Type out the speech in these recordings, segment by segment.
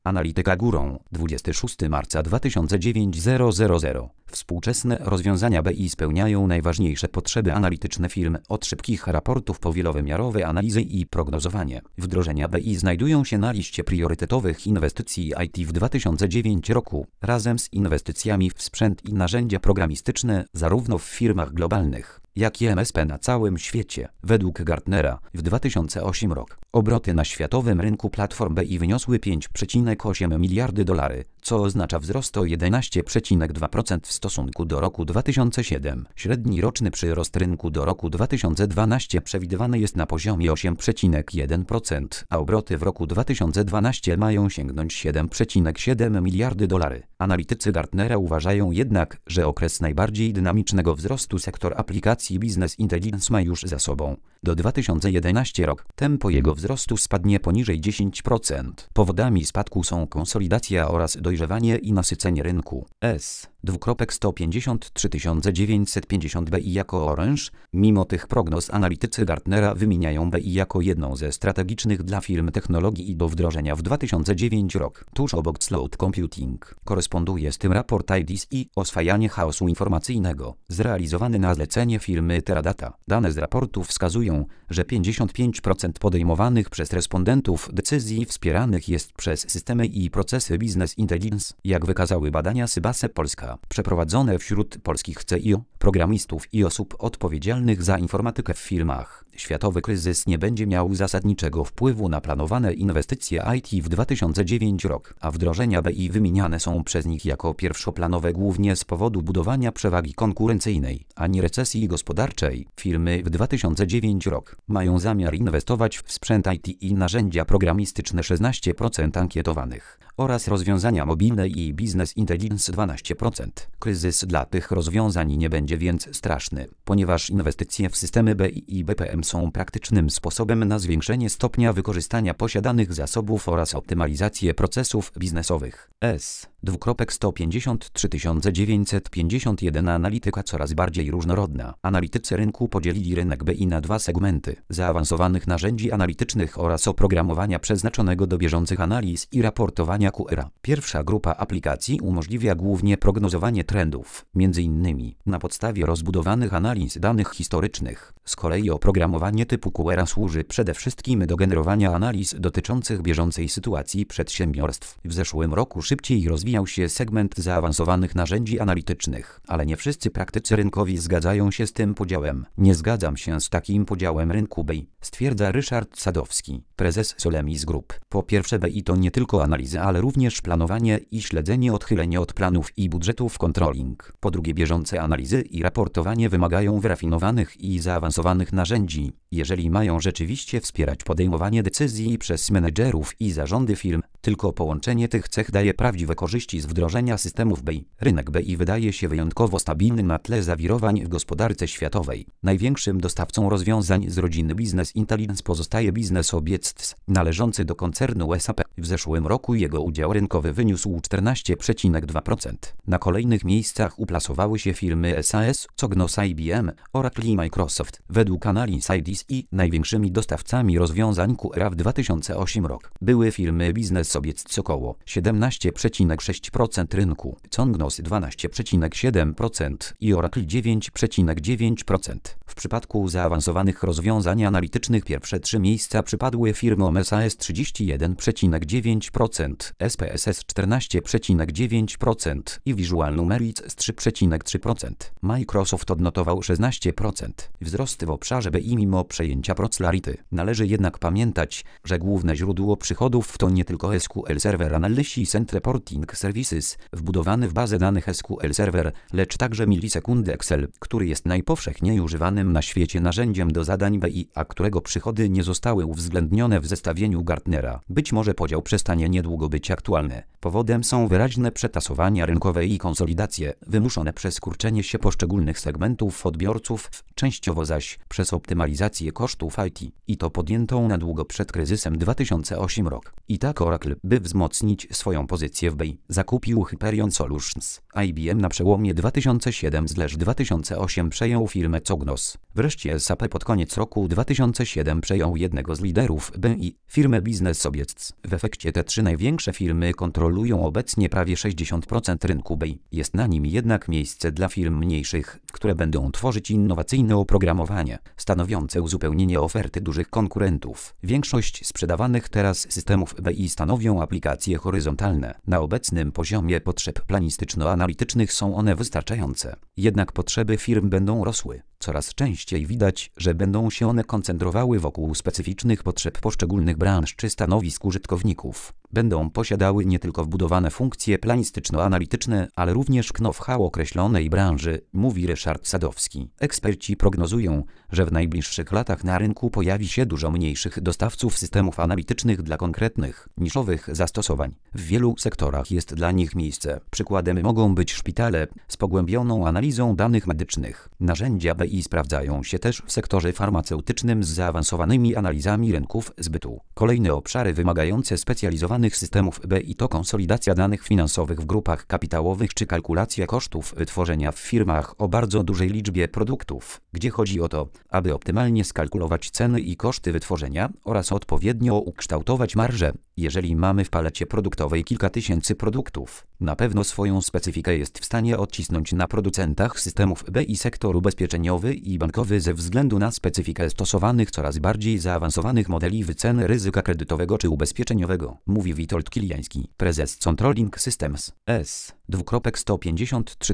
Analityka górą. 26 marca 2009 Współczesne rozwiązania BI spełniają najważniejsze potrzeby analityczne firm, od szybkich raportów po wielowymiarowe analizy i prognozowanie. Wdrożenia BI znajdują się na liście priorytetowych inwestycji IT w 2009 roku, razem z inwestycjami w sprzęt i narzędzia programistyczne, zarówno w firmach globalnych, jak i MSP na całym świecie. Według Gartnera w 2008 roku obroty na światowym rynku platform BI wyniosły $5,8 miliardy, co oznacza wzrost o 11,2% w stosunku do roku 2007. Średni roczny przyrost rynku do roku 2012 przewidywany jest na poziomie 8,1%, a obroty w roku 2012 mają sięgnąć $7,7 miliardy. Analitycy Gartnera uważają jednak, że okres najbardziej dynamicznego wzrostu sektor aplikacji Business Intelligence ma już za sobą. Do 2011 roku tempo jego wzrostu spadnie poniżej 10%. Powodami spadku są konsolidacja oraz dojrzewanie i nasycenie rynku. S:153 950 BI jako oręż. Mimo tych prognoz analitycy Gartnera wymieniają BI jako jedną ze strategicznych dla firm technologii i do wdrożenia w 2009 roku. Tuż obok Cloud Computing. Koresponduje z tym raport IDC, oswajanie chaosu informacyjnego, zrealizowany na zlecenie firmy Teradata. Dane z raportu wskazują, że 55% podejmowanych przez respondentów decyzji wspieranych jest przez systemy i procesy Business Intelligence, jak wykazały badania Sybase Polska, przeprowadzone wśród polskich CIO, programistów i osób odpowiedzialnych za informatykę w firmach. Światowy kryzys nie będzie miał zasadniczego wpływu na planowane inwestycje IT w 2009 roku, a wdrożenia BI wymieniane są przez nich jako pierwszoplanowe głównie z powodu budowania przewagi konkurencyjnej, a nie recesji gospodarczej. Firmy w 2009 roku mają zamiar inwestować w sprzęt IT i narzędzia programistyczne 16% ankietowanych oraz rozwiązania mobilne i Business Intelligence 12%. Kryzys dla tych rozwiązań nie będzie więc straszny, ponieważ inwestycje w systemy BI i BPM są praktycznym sposobem na zwiększenie stopnia wykorzystania posiadanych zasobów oraz optymalizację procesów biznesowych. S:153 951 Analityka coraz bardziej różnorodna. Analitycy rynku podzielili rynek BI na dwa segmenty: zaawansowanych narzędzi analitycznych oraz oprogramowania przeznaczonego do bieżących analiz i raportowania QRA. Pierwsza grupa aplikacji umożliwia głównie prognozowanie trendów, m.in. na podstawie rozbudowanych analiz danych historycznych. Z kolei oprogramowanie typu QRA służy przede wszystkim do generowania analiz dotyczących bieżącej sytuacji przedsiębiorstw. W zeszłym roku szybciej rozwijał się segment zaawansowanych narzędzi analitycznych, ale nie wszyscy praktycy rynkowi zgadzają się z tym podziałem. Nie zgadzam się z takim podziałem rynku BI, stwierdza Ryszard Sadowski, prezes Solemis Group. Po pierwsze, BI to nie tylko analizy, ale również planowanie i śledzenie odchylenia od planów i budżetów, controlling. Po drugie, bieżące analizy i raportowanie wymagają wyrafinowanych i zaawansowanych narzędzi, jeżeli mają rzeczywiście wspierać podejmowanie decyzji przez menedżerów i zarządy firm. Tylko połączenie tych cech daje prawdziwe korzyści z wdrożenia systemów BI. Rynek BI wydaje się wyjątkowo stabilny na tle zawirowań w gospodarce światowej. Największym dostawcą rozwiązań z rodziny Business Intelligence pozostaje Business Objects, należący do koncernu SAP. W zeszłym roku jego udział rynkowy wyniósł 14,2%. Na kolejnych miejscach uplasowały się firmy SAS, Cognos, IBM, Oracle i Microsoft. Według analiz IDC największymi dostawcami rozwiązań QRA w 2008 roku były firmy Business Objects około 17,6% rynku, Cognos 12,7% i Oracle 9,9%. W przypadku zaawansowanych rozwiązań analitycznych pierwsze trzy miejsca przypadły firmom SAS 31,9%, SPSS 14,9% i Visual Numerics z 3,3%. Microsoft odnotował 16% wzrost w obszarze BI mimo przejęcia Procelarity. Należy jednak pamiętać, że główne źródło przychodów to nie tylko SQL Server Analysis and Reporting Services wbudowany w bazę danych SQL Server, lecz także milisekundy Excel, który jest najpowszechniej używanym na świecie narzędziem do zadań BI, a którego przychody nie zostały uwzględnione w zestawieniu Gartnera. Być może podział przestanie niedługo być aktualny. Powodem są wyraźne przetasowania rynkowe i konsolidacje, wymuszone przez kurczenie się poszczególnych segmentów odbiorców, częściowo zaś przez optymalizację kosztów IT. I to podjętą na długo przed kryzysem 2008 roku. I tak Oracle, by wzmocnić swoją pozycję inwestycje w BI. Zakupił Hyperion Solutions. IBM na przełomie 2007-2008 przejął firmę Cognos. Wreszcie SAP pod koniec roku 2007 przejął jednego z liderów BI, firmę Business Objects. W efekcie te trzy największe firmy kontrolują obecnie prawie 60% rynku BI. Jest na nim jednak miejsce dla firm mniejszych, które będą tworzyć innowacyjne oprogramowanie, stanowiące uzupełnienie oferty dużych konkurentów. Większość sprzedawanych teraz systemów BI stanowią aplikacje horyzontalne. Na obecnym poziomie potrzeb planistyczno-analitycznych są one wystarczające. Jednak potrzeby firm będą rosły. Coraz częściej widać, że będą się one koncentrowały wokół specyficznych potrzeb poszczególnych branż czy stanowisk użytkowników. Będą posiadały nie tylko wbudowane funkcje planistyczno-analityczne, ale również know-how określonej branży, mówi Ryszard Sadowski. Eksperci prognozują, że w najbliższych latach na rynku pojawi się dużo mniejszych dostawców systemów analitycznych dla konkretnych, niszowych zastosowań. W wielu sektorach jest dla nich miejsce. Przykładem mogą być szpitale z pogłębioną analizą danych medycznych. Narzędzia BI sprawdzają się też w sektorze farmaceutycznym z zaawansowanymi analizami rynków zbytu. Kolejne obszary wymagające specjalizowanych systemów BI to konsolidacja danych finansowych w grupach kapitałowych czy kalkulacja kosztów wytworzenia w firmach o bardzo dużej liczbie produktów, gdzie chodzi o to, aby optymalnie skalkulować ceny i koszty wytworzenia oraz odpowiednio ukształtować marżę. Jeżeli mamy w palecie produktowej kilka tysięcy produktów, na pewno swoją specyfikę jest w stanie odcisnąć na producentach systemów BI sektor ubezpieczeniowy i bankowy ze względu na specyfikę stosowanych coraz bardziej zaawansowanych modeli wyceny ryzyka kredytowego czy ubezpieczeniowego, mówi Witold Kiliański, prezes Controlling Systems S. 153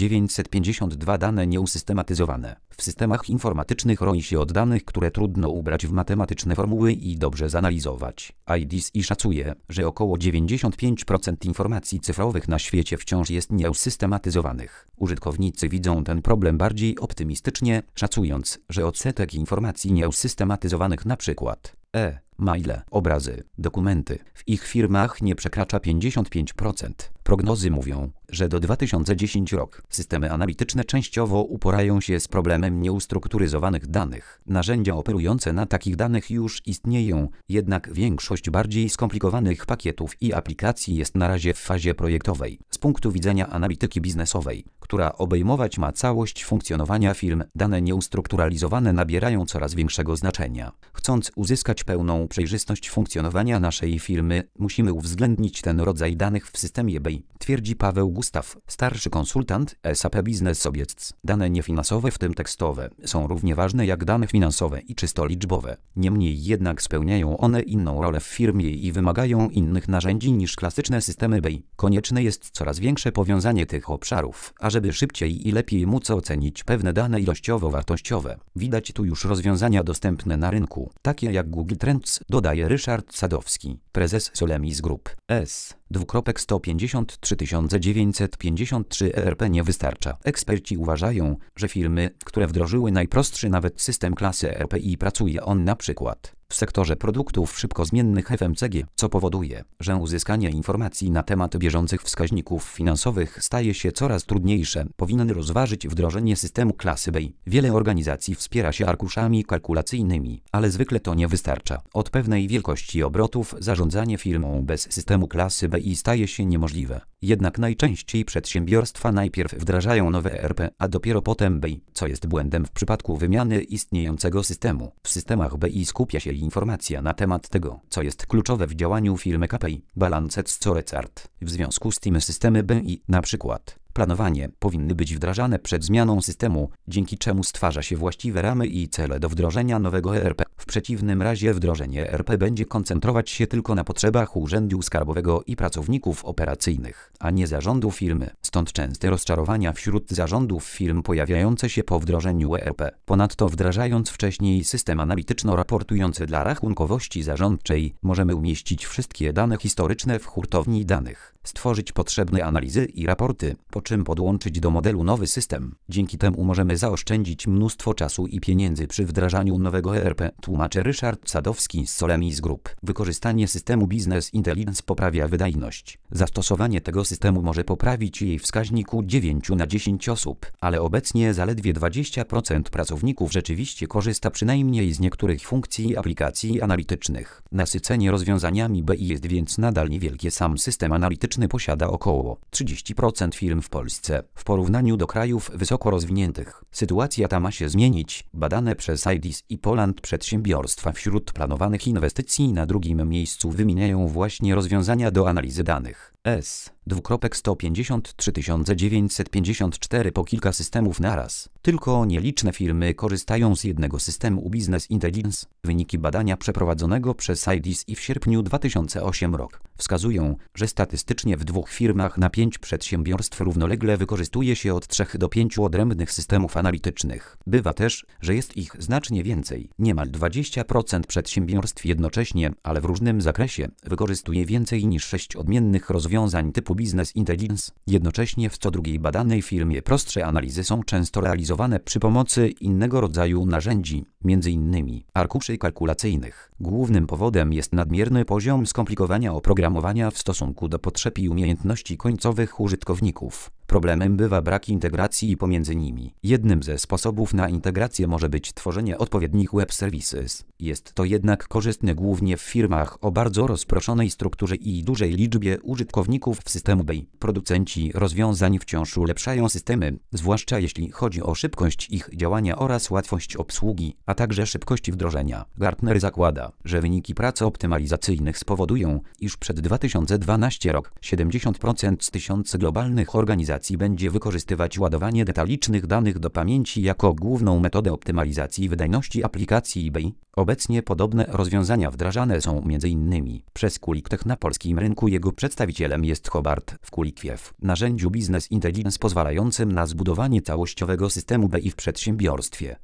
952 dane nieusystematyzowane. W systemach informatycznych roi się od danych, które trudno ubrać w matematyczne formuły i dobrze zanalizować. IDC szacuje, że około 95% informacji cyfrowych na świecie wciąż jest nieusystematyzowanych. Użytkownicy widzą ten problem bardziej optymistycznie, szacując, że odsetek informacji nieusystematyzowanych np. maile, obrazy, dokumenty w ich firmach nie przekracza 55%. Prognozy mówią, że do 2010 roku systemy analityczne częściowo uporają się z problemem nieustrukturyzowanych danych. Narzędzia operujące na takich danych już istnieją, jednak większość bardziej skomplikowanych pakietów i aplikacji jest na razie w fazie projektowej. Z punktu widzenia analityki biznesowej, która obejmować ma całość funkcjonowania firm, dane nieustrukturalizowane nabierają coraz większego znaczenia. Chcąc uzyskać pełną przejrzystość funkcjonowania naszej firmy, musimy uwzględnić ten rodzaj danych w systemie BI, twierdzi Paweł Gustaw, starszy konsultant SAP Business Objects. Dane niefinansowe, w tym tekstowe, są równie ważne jak dane finansowe i czysto liczbowe. Niemniej jednak spełniają one inną rolę w firmie i wymagają innych narzędzi niż klasyczne systemy BI. Konieczne jest coraz większe powiązanie tych obszarów, ażeby szybciej i lepiej móc ocenić pewne dane ilościowo-wartościowe. Widać tu już rozwiązania dostępne na rynku, takie jak Google Trends, dodaje Ryszard Sadowski, prezes Solemis Group S. 153 953 ERP nie wystarcza. Eksperci uważają, że firmy, które wdrożyły najprostszy nawet system klasy ERP i pracuje on na przykład w sektorze produktów szybko zmiennych FMCG, co powoduje, że uzyskanie informacji na temat bieżących wskaźników finansowych staje się coraz trudniejsze, powinny rozważyć wdrożenie systemu klasy BI. Wiele organizacji wspiera się arkuszami kalkulacyjnymi, ale zwykle to nie wystarcza. Od pewnej wielkości obrotów zarządzanie firmą bez systemu klasy BI staje się niemożliwe. Jednak najczęściej przedsiębiorstwa najpierw wdrażają nowe ERP, a dopiero potem BI, co jest błędem w przypadku wymiany istniejącego systemu. W systemach BI skupia się informacja na temat tego, co jest kluczowe w działaniu firmy KPI, Balanced Scorecard. W związku z tym systemy BI, na przykład planowanie, powinny być wdrażane przed zmianą systemu, dzięki czemu stwarza się właściwe ramy i cele do wdrożenia nowego ERP. W przeciwnym razie wdrożenie ERP będzie koncentrować się tylko na potrzebach urzędu skarbowego i pracowników operacyjnych, a nie zarządu firmy. Stąd częste rozczarowania wśród zarządów firm pojawiające się po wdrożeniu ERP. Ponadto wdrażając wcześniej system analityczno-raportujący dla rachunkowości zarządczej, możemy umieścić wszystkie dane historyczne w hurtowni danych, stworzyć potrzebne analizy i raporty, po czym podłączyć do modelu nowy system. Dzięki temu możemy zaoszczędzić mnóstwo czasu i pieniędzy przy wdrażaniu nowego ERP, tłumaczy tłumaczy Ryszard Sadowski z Solemis Group. Wykorzystanie systemu Business Intelligence poprawia wydajność. Zastosowanie tego systemu może poprawić jej wskaźnik u 9 na 10 osób, ale obecnie zaledwie 20% pracowników rzeczywiście korzysta przynajmniej z niektórych funkcji aplikacji analitycznych. Nasycenie rozwiązaniami BI jest więc nadal niewielkie. Sam system analityczny posiada około 30% firm w Polsce. W porównaniu do krajów wysoko rozwiniętych sytuacja ta ma się zmienić. Badane przez IDIS i Poland przedsiębiorstwa wśród planowanych inwestycji na drugim miejscu wymieniają właśnie rozwiązania do analizy danych. S:153 954 po kilka systemów naraz. Tylko nieliczne firmy korzystają z jednego systemu Business Intelligence. Wyniki badania przeprowadzonego przez IDIS i w sierpniu 2008 roku wskazują, że statystycznie w 2 firmach na 5 przedsiębiorstw równolegle wykorzystuje się od 3 do 5 odrębnych systemów analitycznych. Bywa też, że jest ich znacznie więcej. Niemal 20% przedsiębiorstw jednocześnie, ale w różnym zakresie, wykorzystuje więcej niż 6 odmiennych rozwiązań typu Business Intelligence. Jednocześnie w co drugiej badanej firmie prostsze analizy są często realizowane przy pomocy innego rodzaju narzędzi, m.in. arkuszy kalkulacyjnych. Głównym powodem jest nadmierny poziom skomplikowania oprogramowania w stosunku do potrzeb i umiejętności końcowych użytkowników. Problemem bywa brak integracji pomiędzy nimi. Jednym ze sposobów na integrację może być tworzenie odpowiednich web services. Jest to jednak korzystne głównie w firmach o bardzo rozproszonej strukturze i dużej liczbie użytkowników w systemu BI. Producenci rozwiązań wciąż ulepszają systemy, zwłaszcza jeśli chodzi o szybkość ich działania oraz łatwość obsługi, a także szybkość wdrożenia. Gartner zakłada, że wyniki prac optymalizacyjnych spowodują, iż przed 2012 rok 70% z 1000 globalnych organizacji będzie wykorzystywać ładowanie detalicznych danych do pamięci jako główną metodę optymalizacji wydajności aplikacji BI. Obecnie podobne rozwiązania wdrażane są m.in. przez Qualiktech na polskim rynku. Jego przedstawicielem jest Hobart w Qualikwiew, narzędziu Business Intelligence pozwalającym na zbudowanie całościowego systemu BI w przedsiębiorstwie.